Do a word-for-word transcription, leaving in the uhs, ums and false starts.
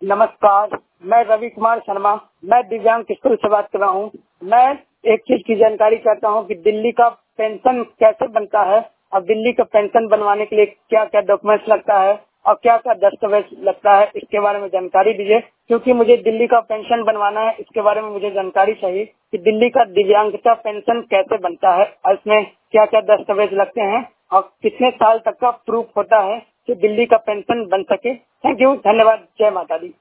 नमस्कार, मैं रवि कुमार शर्मा, मैं दिव्यांग स्कूल से बात कर रहा हूँ। मैं एक चीज की जानकारी चाहता हूँ कि दिल्ली का पेंशन कैसे बनता है और दिल्ली का पेंशन बनवाने के लिए क्या क्या डॉक्यूमेंट्स लगता है और क्या क्या दस्तावेज लगता है, इसके बारे में जानकारी दीजिए। क्योंकि मुझे दिल्ली का पेंशन बनवाना है, इसके बारे में मुझे जानकारी चाहिए कि दिल्ली का दिव्यांगता पेंशन कैसे बनता है और इसमें क्या क्या दस्तावेज लगते हैं और कितने साल तक का प्रूफ होता है कि दिल्ली का पेंशन बन सके। थैंक यू, धन्यवाद, जय माता दी।